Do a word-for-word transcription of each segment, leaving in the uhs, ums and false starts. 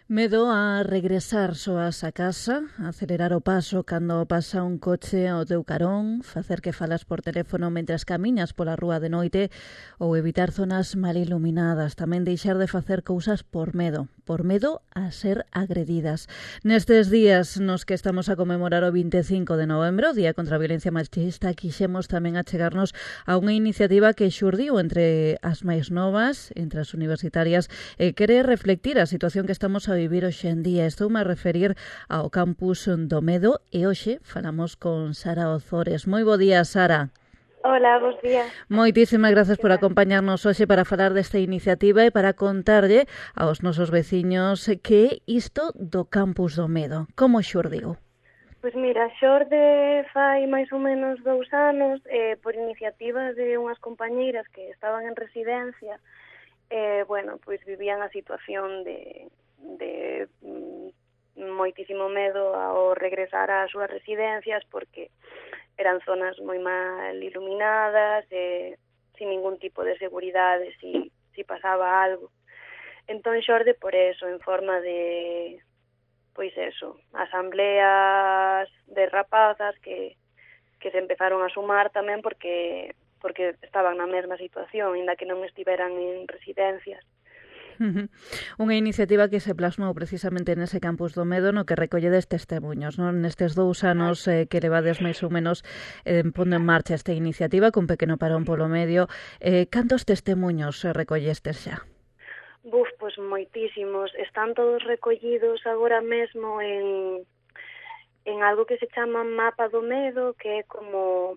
Medo a regresar soas a casa, acelerar o paso cando pasa un coche ao teu carón, facer que falas por teléfono mentres camiñas pola rúa de noite ou evitar zonas mal iluminadas, tamén deixar de facer cousas por medo, por medo a ser agredidas. Nestes días nos que estamos a conmemorar o vinte e cinco de novembro, Día contra a Violencia Machista, quixemos tamén achegarnos a unha iniciativa que xurdiu entre as máis novas, entre as universitarias, e quere reflectir a situación que estamos a vivir hoxe en día. Estou a referir ao campus do Medo e hoxe falamos con Sara Ozores. Moi bo día, Sara. Hola, bos días. Moitísimas grazas por acompañarnos hoxe para falar desta iniciativa e para contarlle aos nosos veciños que é isto do campus do Medo. Como xurdiu? Pois mira, xorde fai máis ou menos dous anos eh, por iniciativa de unhas compañeiras que estaban en residencia. Eh, bueno, pois vivían a situación de, de mm, moitísimo medo ao regresar ás súas residencias porque eran zonas moi mal iluminadas, eh, sin ningún tipo de seguridade si, si pasaba algo. Entón xorde por eso, en forma de, pois eso, asambleas de rapazas que, que se empezaron a sumar tamén porque porque estaban na mesma situación, ainda que non estiveran en residencias. Uh-huh. Unha iniciativa que se plasmou precisamente nese campus do Medo no que recolledes testemunhos, non? Nestes dous anos eh, que levades máis ou menos eh, pondo en marcha esta iniciativa con pequeno parón polo medio, eh, cantos testemunhos eh, recollestes xa? Buf, pois moitísimos. Están todos recollidos agora mesmo en, en algo que se chama Mapa do Medo, que é como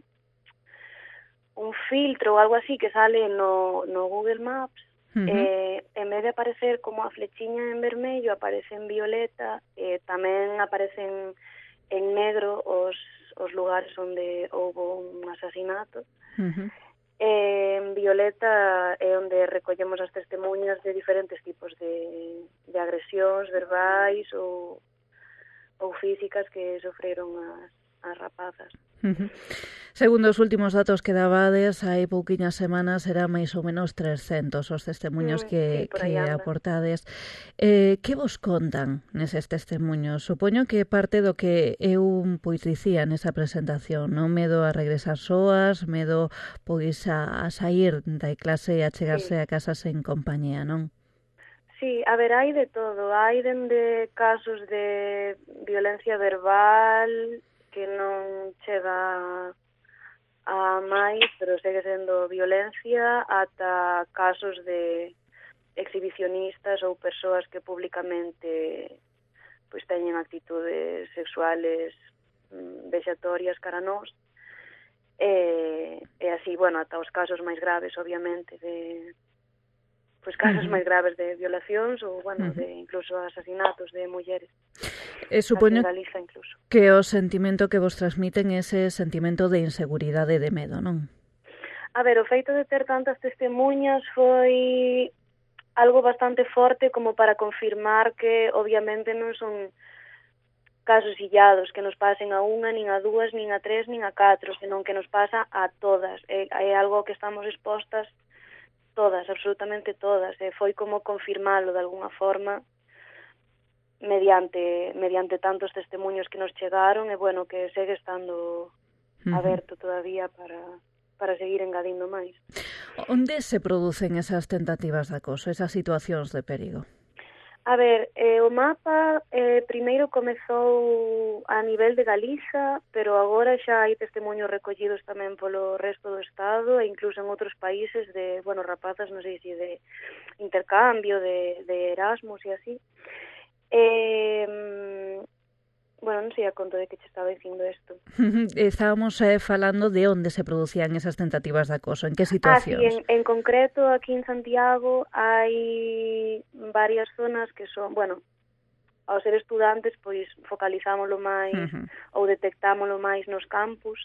un filtro ou algo así que sale no, no Google Maps. Uh-huh. eh, en vez de aparecer como a flechiña en vermello, aparece en violeta, eh, tamén aparecen en negro os, os lugares onde houbo un asasinato. Uh-huh. eh, en violeta é onde recollemos as testemunhas de diferentes tipos de, de agresións verbais ou, ou físicas que sofreron as, as rapazas. Uh-huh. Segundo os últimos datos que dabades, hai pouquiñas semanas eran máis ou menos trescentos os testemunhos que, mm, sí, que aportades. Eh, que vos contan neses testemunhos? Supoño que parte do que eu pois dicía nesa presentación, non? Medo a regresar soas, medo pois a, a sair da clase e a chegarse sí. a casa sen compañía, non? Sí, a ver, hai de todo. Hai dende casos de violencia verbal que non chega a máis, pero segue sendo violencia, ata casos de exhibicionistas ou persoas que públicamente pois teñen actitudes sexuales mm, vexatorias cara a nós. E, e así, bueno, ata os casos máis graves, obviamente, de pois casos uh-huh. máis graves de violacións ou, bueno, uh-huh. de incluso asasinatos de mulleres. E supoño Galiza, incluso. Que o sentimento que vos transmiten é ese sentimento de inseguridade e de medo, non? A ver, o feito de ter tantas testemunhas foi algo bastante forte como para confirmar que obviamente non son casos illados que nos pasen a unha, nin a dúas, nin a tres, nin a catro, senón que nos pasa a todas. É, é algo que estamos expostas todas, absolutamente todas. E foi como confirmalo de alguna forma mediante mediante tantos testemunhos que nos chegaron e, bueno, que segue estando uh-huh. aberto todavía para, para seguir engadindo máis. Onde se producen esas tentativas de acoso, esas situacións de perigo? A ver, eh, o mapa eh, primeiro comezou a nivel de Galiza, pero agora xa hai testemunhos recollidos tamén polo resto do Estado e incluso en outros países de, bueno, rapazas, non sei se de intercambio, de, de Erasmus e así. Eh, bueno, non sei a conto de que che estaba dicindo isto. Estábamos eh, falando de onde se producían esas tentativas de acoso, en que situacións? Ah, sí, en, en concreto aquí en Santiago hai varias zonas que son, bueno, ao ser estudantes, pois focalizámoslo máis uh-huh. ou detectámoslo máis nos campus.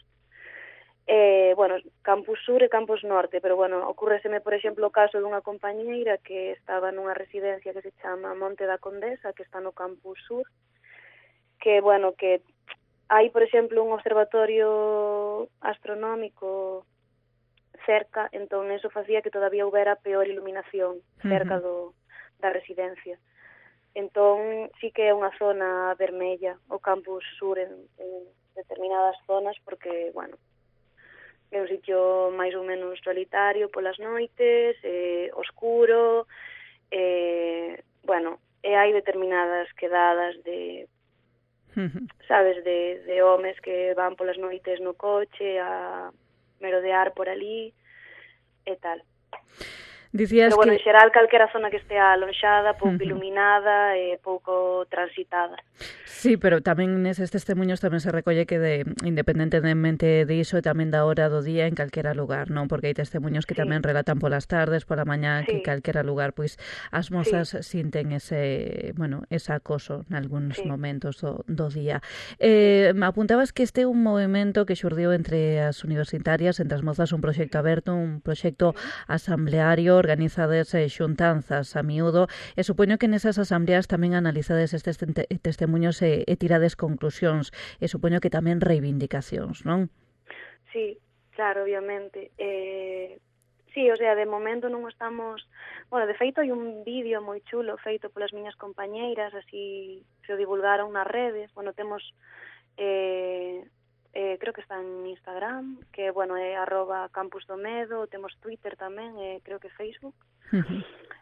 Eh, bueno, Campus Sur e Campus Norte, pero bueno, ocurreseme, por exemplo, o caso dunha compañeira que estaba nunha residencia que se chama Monte da Condesa, que está no Campus Sur, que, bueno, que hai, por exemplo, un observatorio astronómico cerca, entón eso facía que todavía houbera peor iluminación cerca uh-huh. do, da residencia. Entón, sí que é unha zona vermella, o campus sur en, en determinadas zonas, porque, bueno, é un sitio máis ou menos solitario polas noites, eh, oscuro, eh, bueno, e hai determinadas quedadas de, sabes, de, de homes que van polas noites no coche a merodear por ali e tal. Dicías Pero, bueno, que... en xeral, calquera zona que estea alonxada, pouco iluminada e pouco transitada. Sí, pero tamén neses testemunhos tamén se recolle que de, independentemente diso, tamén da hora do día en calquera lugar, non? Porque hai testemunhos que Sí. tamén relatan polas tardes, pola mañá, Sí. que calquera lugar, pois as mozas sí. sinten ese, bueno, ese acoso nalgúns sí. momentos do, do día. Eh, me apuntabas que este é un movimento que xurdiu entre as universitarias, entre as mozas, un proxecto aberto, un proxecto asambleario, organizades eh, xuntanzas a miúdo, e supoño que nesas asambleas tamén analizades estes te testemunhos e, e tirades conclusións, e supoño que tamén reivindicacións, non? Sí, claro, obviamente. Eh, sí, o sea, de momento non estamos... Bueno, de feito, hai un vídeo moi chulo feito polas miñas compañeiras, así se o divulgaron nas redes. Bueno, temos... Eh, eh, creo que está en Instagram, que, bueno, é arroba campus do medo, temos Twitter tamén, eh, creo que Facebook. Uh-huh.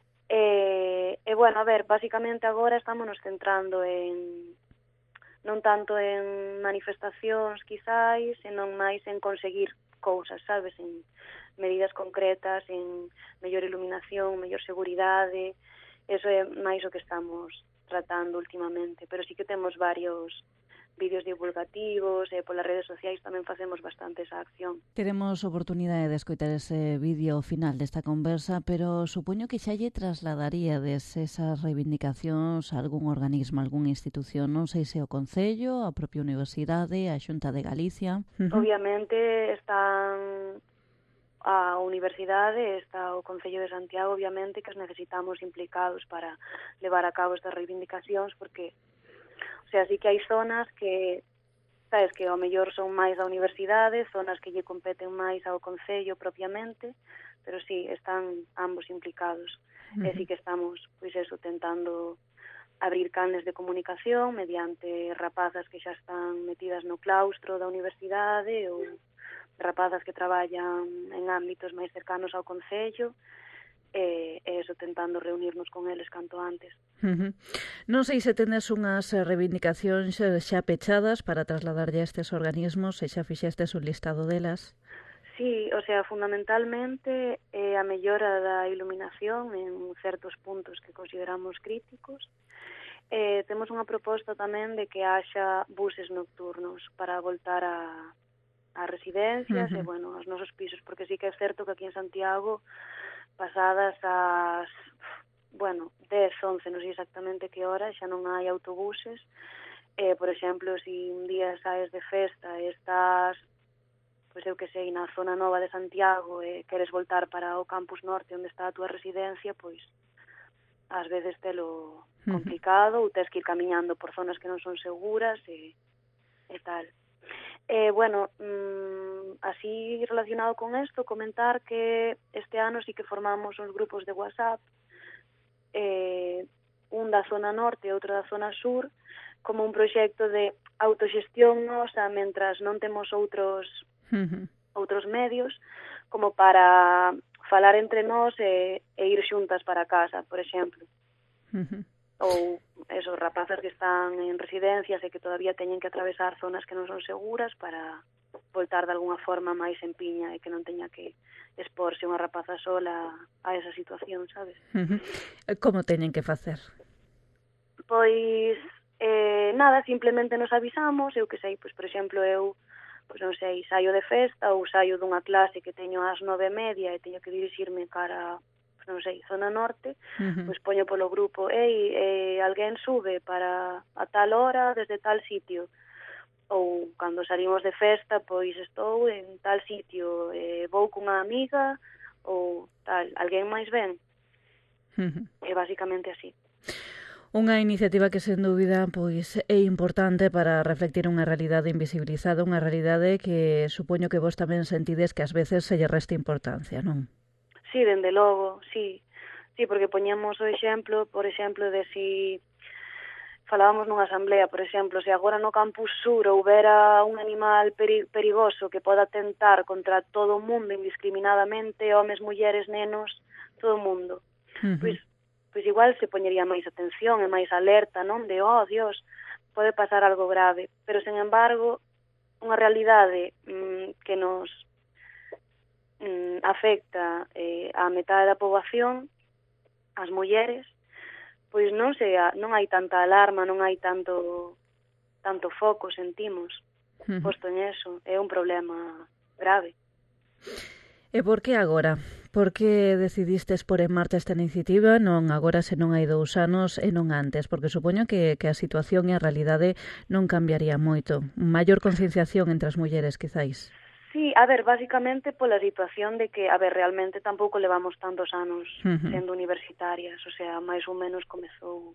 E, e, bueno, a ver, basicamente agora estamos nos centrando en... non tanto en manifestacións, quizáis, senón máis en conseguir cousas, sabes, en medidas concretas, en mellor iluminación, mellor seguridade, eso é máis o que estamos tratando últimamente, pero sí que temos varios vídeos divulgativos, e polas redes sociais tamén facemos bastante esa acción. Teremos oportunidade de escoitar ese vídeo final desta conversa, pero supoño que xa lle trasladaríades esas reivindicacións a algún organismo, a algunha institución, non sei se o Concello, a propia Universidade, a Xunta de Galicia. Uh-huh. Obviamente están a Universidade, está o Concello de Santiago, obviamente, que os necesitamos implicados para levar a cabo estas reivindicacións, porque o sea, sí que hai zonas que, sabes, que ao mellor son máis da universidade, zonas que lle competen máis ao Concello propiamente, pero sí, están ambos implicados. Uh-huh. E sí que estamos, pois eso, tentando abrir canles de comunicación mediante rapazas que xa están metidas no claustro da universidade ou rapazas que traballan en ámbitos máis cercanos ao Concello, e, e eso, tentando reunirnos con eles canto antes. Uh-huh. Non sei se tendes unhas reivindicacións xa pechadas para trasladarlle a estes organismos, se xa fixestes un listado delas. Sí, o sea, fundamentalmente é a mellora da iluminación en certos puntos que consideramos críticos. Eh, temos unha proposta tamén de que haxa buses nocturnos para voltar a, a residencias uh-huh. e, bueno, aos nosos pisos, porque sí que é certo que aquí en Santiago, pasadas as, bueno, dez, once, non sei exactamente que hora, xa non hai autobuses. Eh, por exemplo, se un día saes de festa e estás, pois eu que sei, na zona nova de Santiago e queres voltar para o campus norte onde está a túa residencia, pois ás veces telo complicado, ou tes que ir camiñando por zonas que non son seguras e, e tal. Eh, bueno, mmm, así relacionado con esto, comentar que este ano sí que formamos uns grupos de WhatsApp, eh, un da zona norte e outro da zona sur, como un proxecto de autoxestión nosa mentras non temos outros uh-huh. outros medios, como para falar entre nós e, e ir xuntas para casa, por exemplo. Uh-huh. Ou esos rapazas que están en residencias e que todavía teñen que atravesar zonas que non son seguras para voltar de alguna forma máis en piña e que non teña que exporse unha rapaza sola a esa situación, sabes? Uh-huh. Como teñen que facer? Pois, eh, nada, simplemente nos avisamos, eu que sei, pois, por exemplo, eu, pois non sei, saio de festa ou saio dunha clase que teño ás nove e media e teño que dirixirme cara, pois non sei, zona norte, uh-huh. pois poño polo grupo, ei, eh, alguén sube para a tal hora desde tal sitio, ou cando salimos de festa, pois estou en tal sitio, eh, vou cunha amiga, ou tal, alguén máis ven. Uh-huh. É basicamente así. Unha iniciativa que, sen dúbida, pois é importante para reflectir unha realidade invisibilizada, unha realidade que supoño que vos tamén sentides que ás veces se lle resta importancia, non? Sí, dende logo, sí. Sí, porque poñemos o exemplo, por exemplo, de si falábamos nunha asamblea, por exemplo, se agora no campus sur houbera un animal peri perigoso que poda atentar contra todo o mundo indiscriminadamente, homes, mulleres, nenos, todo o mundo, uh-huh. pois, pois igual se poñería máis atención e máis alerta, non? De, oh, Dios, pode pasar algo grave. Pero, sen embargo, unha realidade mmm, que nos mmm, afecta eh, a metade da poboación, as mulleres, pois non se non hai tanta alarma, non hai tanto tanto foco, sentimos, uh-huh. posto en eso, é un problema grave. E por que agora? Por que decidistes por en marcha esta iniciativa, non agora se non hai dous anos e non antes? Porque supoño que, que a situación e a realidade non cambiaría moito. Maior concienciación entre as mulleres, quizáis. Sí, a ver, básicamente pola situación de que, a ver, realmente tampouco levamos tantos anos uh-huh. sendo universitarias, o sea, máis ou menos comezou,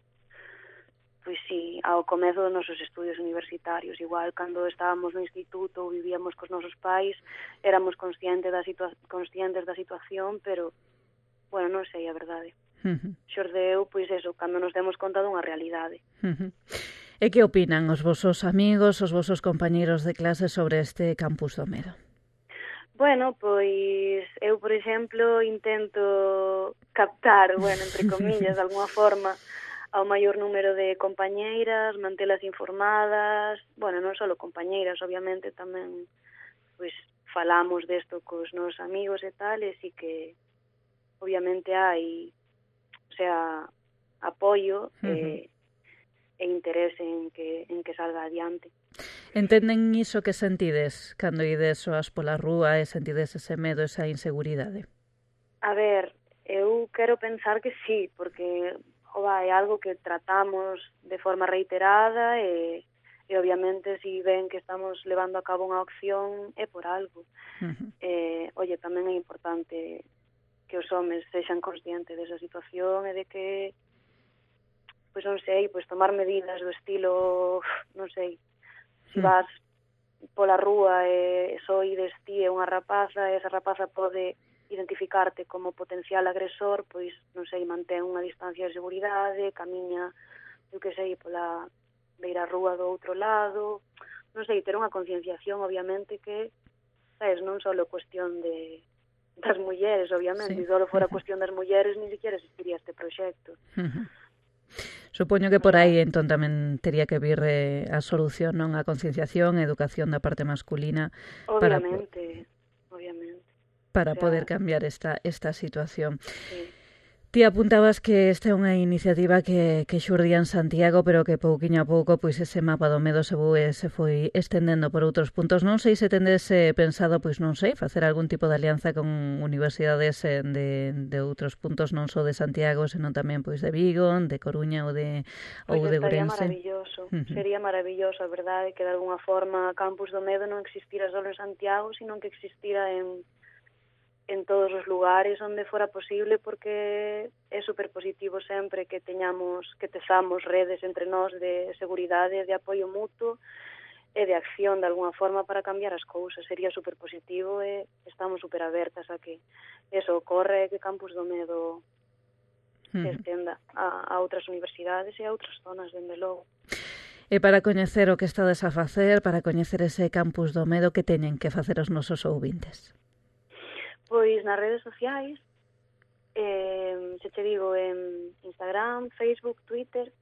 pois sí, ao comezo dos nosos estudios universitarios, igual cando estábamos no instituto ou vivíamos cos nosos pais, éramos conscientes da, situa conscientes da situación, pero, bueno, non sei a verdade. Uh-huh. Xordeu, pois eso, cando nos demos conta dunha realidade. Uh-huh. E que opinan os vosos amigos, os vosos compañeiros de clase sobre este campus do medo? Bueno, pois eu, por exemplo, intento captar, bueno, entre comillas, de alguma forma, ao maior número de compañeiras, mantelas informadas, bueno, non só compañeiras, obviamente, tamén, pois, falamos desto cos nos amigos e tal, e si que, obviamente, hai, o sea, apoio e, e interese en que, en que salga adiante. Entenden iso que sentides cando ides soas pola rúa e sentides ese medo, esa inseguridade? A ver, eu quero pensar que sí, porque ova, é algo que tratamos de forma reiterada e, e obviamente si ven que estamos levando a cabo unha opción é por algo. Uh-huh. eh, oye, tamén é importante que os homes sexan conscientes desa situación e de que, pois non sei, pois tomar medidas do estilo, non sei, se vas pola rúa e só ides ti e unha rapaza, e esa rapaza pode identificarte como potencial agresor, pois, non sei, mantén unha distancia de seguridade, camiña, eu que sei, pola beira rúa do outro lado, non sei, ter unha concienciación, obviamente, que, sabes, non só cuestión de das mulleres, obviamente, sí. Se só fora cuestión das mulleres, ni siquiera existiría este proxecto. Uh-huh. Supoño que por aí entón tamén tería que vir eh, a solución, non? A concienciación, a educación da parte masculina. Obviamente, para, obviamente. Para o sea, poder cambiar esta, esta situación. Sí. Ti apuntabas que esta é unha iniciativa que, que xurdía en Santiago, pero que pouquiño a pouco pois ese mapa do medo se, foi, se foi estendendo por outros puntos. Non sei se tendes eh, pensado, pois non sei, facer algún tipo de alianza con universidades eh, de, de outros puntos, non só de Santiago, senón tamén pois de Vigo, de Coruña ou de, pois ou de Ourense. Sería maravilloso, uh-huh. sería maravilloso, a verdade, que de alguna forma Campus do Medo non existira só en Santiago, sino que existira en en todos os lugares onde fora posible, porque é super positivo sempre que teñamos, que tezamos redes entre nós de seguridade, de apoio mutuo e de acción de alguna forma para cambiar as cousas. Sería super positivo e estamos super abertas a que eso ocorre, que Campus do Medo se estenda a, a outras universidades e a outras zonas, dende logo. E para coñecer o que estades a facer, para coñecer ese Campus do Medo, que teñen que facer os nosos ouvintes? Pois nas redes sociais, eh, se che digo, en Instagram, Facebook, Twitter,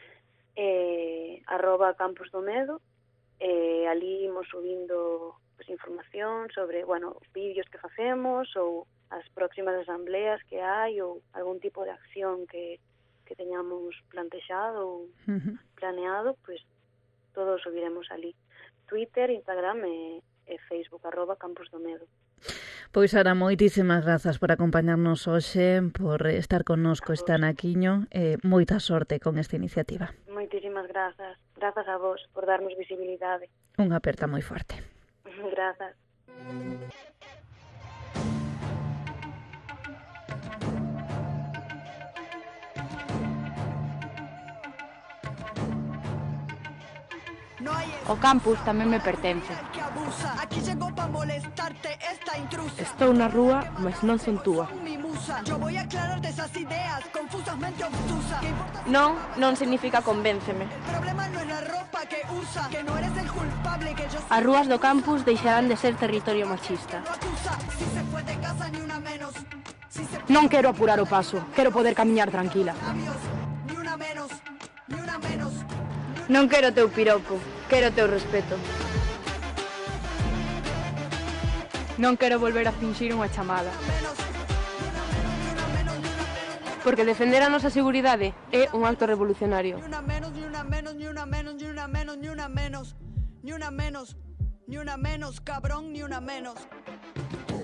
eh, arroba Campus do Medo, eh, ali imos subindo pues, información sobre, bueno, os vídeos que facemos ou as próximas asambleas que hai ou algún tipo de acción que, que teñamos plantexado ou uh-huh. planeado, pues todo o subiremos ali. Twitter, Instagram e, e Facebook, arroba Campus do Medo. Pois, Sara, moitísimas grazas por acompañarnos hoxe, por estar connosco esta naquiño, e moita sorte con esta iniciativa. Moitísimas grazas. Grazas a vos por darnos visibilidade. Unha aperta moi forte. Grazas. O campus tamén me pertence. Estou na rúa, mas non son túa. acusa. Yo voy a aclararte esas ideas confusas, mente obtusa. Non, non significa convénceme. El problema no es la ropa que usa, que no eres el culpable, que yo As rúas do campus deixarán de ser territorio machista. no acusa. Si se fue de casa ni una menos. Si se Non quero apurar o paso, quero poder camiñar tranquila. labios, ni una menos, ni una menos. Non quero teu piropo, quero teu respeto. Non quero volver a finxir unha chamada. Porque defender a nosa seguridade é un acto revolucionario. Ni una menos, ni una menos, ni una menos, ni una menos, ni una menos, ni una menos, ni una menos, cabrón, ni una menos.